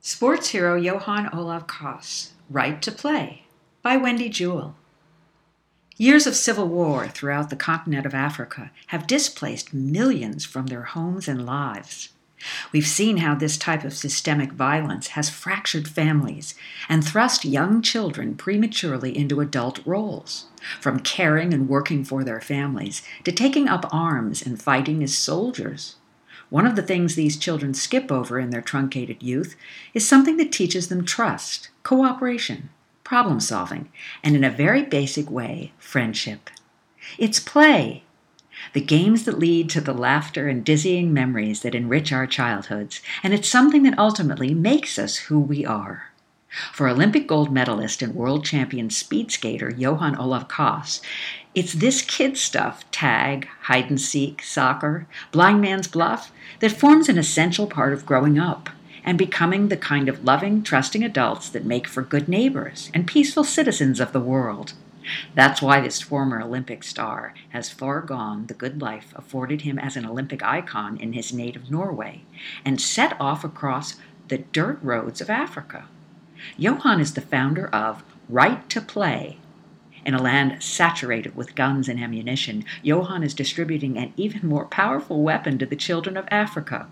Sports hero Johan Olav Koss, Right to Play, by Wendy Jewell. Years of civil war throughout the continent of Africa have displaced millions from their homes and lives. We've seen how this type of systemic violence has fractured families and thrust young children prematurely into adult roles, from caring and working for their families to taking up arms and fighting as soldiers. One of the things these children skip over in their truncated youth is something that teaches them trust, cooperation, problem solving, and in a very basic way, friendship. It's play. The games that lead to the laughter and dizzying memories that enrich our childhoods, and it's something that ultimately makes us who we are. For Olympic gold medalist and world champion speed skater Johan Olav Koss, it's this kid stuff, tag, hide and seek, soccer, blind man's bluff, that forms an essential part of growing up and becoming the kind of loving, trusting adults that make for good neighbors and peaceful citizens of the world. That's why this former Olympic star has foregone the good life afforded him as an Olympic icon in his native Norway and set off across the dirt roads of Africa. Johan is the founder of Right to Play. In a land saturated with guns and ammunition, Johan is distributing an even more powerful weapon to the children of Africa: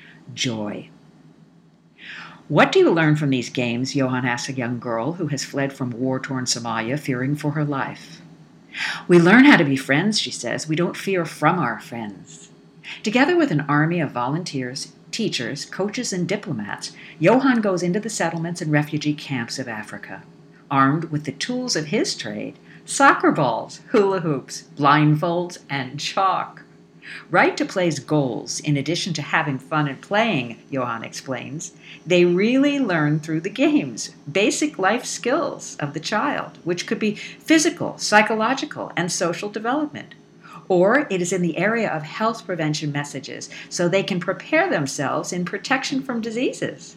joy. What do you learn from these games? Johan asks a young girl who has fled from war-torn Somalia, fearing for her life. We learn how to be friends, she says. We don't fear from our friends. Together with an army of volunteers, teachers, coaches, and diplomats, Johan goes into the settlements and refugee camps of Africa, armed with the tools of his trade: soccer balls, hula hoops, blindfolds, and chalk. Right to Play's goals, in addition to having fun and playing, Johan explains, they really learn through the games basic life skills of the child, which could be physical, psychological, and social development. Or it is in the area of health prevention messages, so they can prepare themselves in protection from diseases.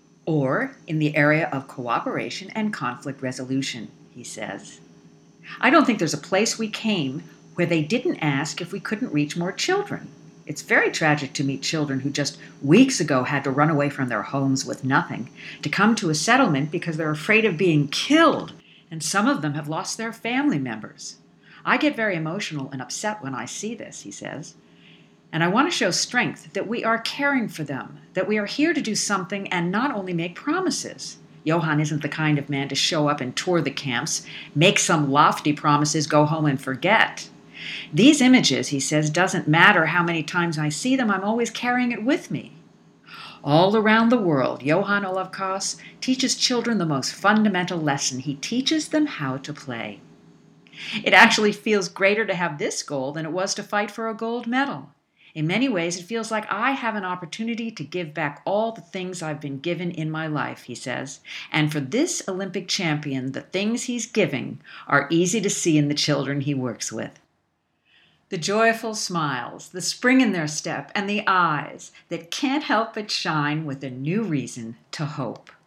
Or in the area of cooperation and conflict resolution, he says. I don't think there's a place we came where they didn't ask if we couldn't reach more children. It's very tragic to meet children who just weeks ago had to run away from their homes with nothing, to come to a settlement because they're afraid of being killed, and some of them have lost their family members. I get very emotional and upset when I see this, he says. And I want to show strength, that we are caring for them, that we are here to do something and not only make promises. Johan isn't the kind of man to show up and tour the camps, make some lofty promises, go home and forget. These images, he says, doesn't matter how many times I see them, I'm always carrying it with me. All around the world, Johan Olav Koss teaches children the most fundamental lesson. He teaches them how to play. It actually feels greater to have this goal than it was to fight for a gold medal. In many ways, it feels like I have an opportunity to give back all the things I've been given in my life, he says. And for this Olympic champion, the things he's giving are easy to see in the children he works with. The joyful smiles, the spring in their step, and the eyes that can't help but shine with a new reason to hope.